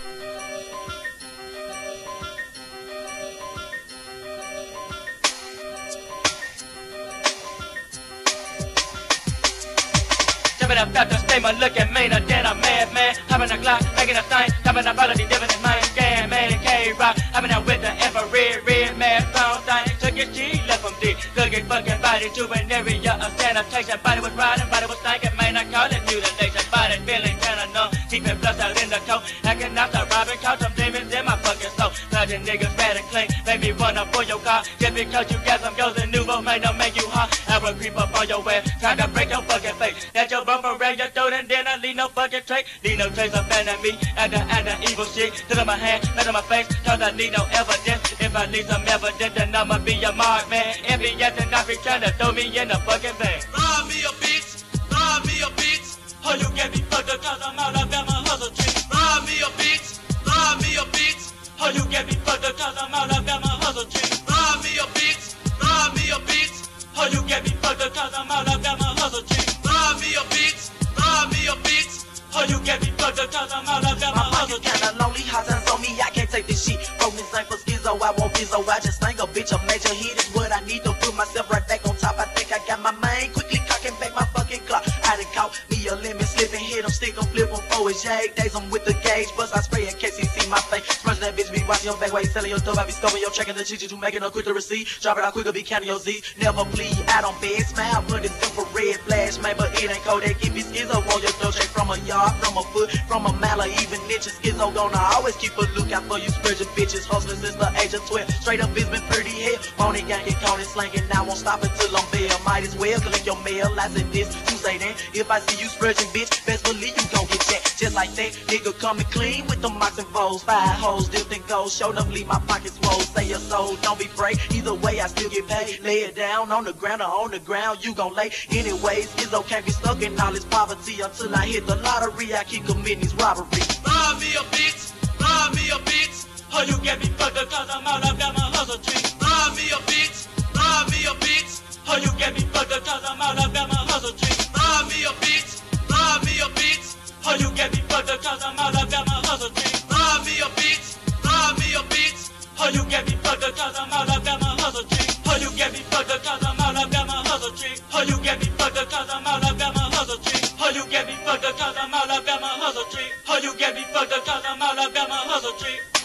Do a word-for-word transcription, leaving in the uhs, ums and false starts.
Jumping up out the statement, looking meaner than a madman. Having a Glock, making a sign, having a melody, living in mind. Damn, man, K-Rock, having out with the infrared, red, mad, brown thing. Took his G, left him dead. Cooking fucking body to an area of sanitation. Body was riding, body was thinking, man, I call it mutilation. Body feeling kinda numb, keeping blood out in the coat. Acting out the robbing, count some demons in my fucking soul. Blooding niggas bad and clean, make me run up for your car. Just because you got some girls and nouveau, man, don't make you hot. I will creep up on your ass, trying to break your fucking face. That your bumper around your throat and then I leave no fucking trace. Leave no trace of me and the, and the evil shit. Sit on my hand, let on my face, cause I need no evidence. If I need some evidence, then I'ma be a mark, man. If he yes and not be trying to throw me in the fucking van. Rob me a bitch, rob me a bitch. Oh, you get me fucked up cause I'm out of my hustle tree. Rob me a bitch, rob me a bitch. Oh, you get me fucked up cause I'm out of my hustle tree. Rob me a bitch, rob me a bitch. Oh, you get me fucked up cause I'm out of my hustle tree. Rob me a bitch, rob me a bitch. Oh, you get me fucked up cause I'm out of my hustle tree. Kinda lonely, hot times on me, I can't take this shit. From this ain't for schizo, I won't pizzo. I just think a bitch a major hit is what I need to put myself right back on top. I think I got my mind quickly cocking back my fucking clock. I done caught me a lemon slipping, hit him, stick him, flip him for his jag. Days I'm with the gauge, bust I spray in case he see my face. Smudging that bitch, be watching your back while you selling your stuff. I be scoping your checking the chicks, you making her quick to receive. Drop it out quicker, be counting your Z's. Never bleed, I don't bed, smile, but it's infrared flash, man. But it ain't cold, they keep me schizo on your throat. Straight from a yard, from a foot, from a mile, or even inches. Schizo gonna always keep a lookout for you spurging bitches. Hustling since the age of twelve. Straight up, it's been pretty hell. On it, gang, get caught in slanging. Now won't stop until I'm bail. Might as well collect your mail. I said this, you say that. If I see you spurging, bitch, best believe you gon' get jacked. Just like that, nigga coming clean with the mocks and foes. Five hoes, dipped in gold. Showed up, leave my pockets swole. Say your soul, don't be afraid. Either way, I still get paid. Lay it down on the ground or on the ground, you gon' lay. Anyways, Schizo can't be stuck in all this poverty. Until I hit the lottery, I keep committing these robberies. Rob me a bitch, rob me a bitch. Oh, you get me fucked up cause I'm out of my hustle tree. Rob me a bitch, rob me a bitch. Oh, you get me fucked up cause I'm out of my hustle tree. Rob me a bitch, rob me a bitch. Oh, you get me fucked up cause I'm out of my hustle tree. Rob me a bitch, rob me a bitch. Oh, you get me fucked up cause I'm out of my hustle tree. Oh, you get me fucked up cause I'm out of my hustle tree. Oh, you get me fucked up cause I'm out of my hustle tree. Oh, you get me fucked up cause I'm out of my hustle tree. Oh, you get me fucked up cause I'm out of my hustle tree.